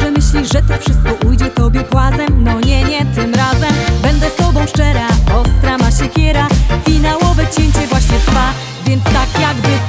Może myślisz, że to wszystko ujdzie tobie płazem? No nie, nie tym razem. Będę z tobą szczera, ostra ma siekiera. Finałowe cięcie właśnie trwa, więc tak jakby